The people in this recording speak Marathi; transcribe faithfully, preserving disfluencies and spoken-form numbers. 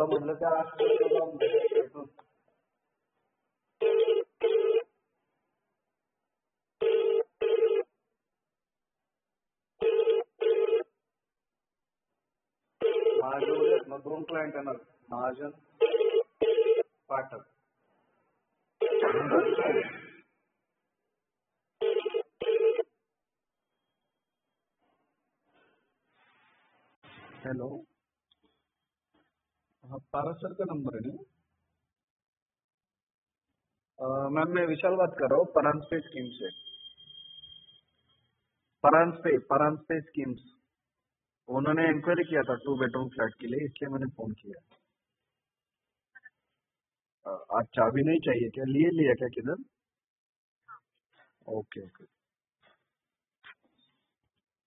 तुला म्हटलं त्या आठवड्याला भेटून. माझ्याकडे आहेत ना दोन क्लायंट येणार, महाजन पाठक. हेलो, हाँ पारस सर का नंबर है ना? मैम मैं विशाल बात कर रहा हूँ परांजपे स्कीम से. परांजपे परांजपे स्कीम्स. उन्होंने इंक्वायरी किया था टू बेडरूम फ्लैट के लिए, इसलिए मैंने फोन किया. अ, आज चाबी नहीं चाहिए क्या? लिए लिया क्या किधर? Okay okay.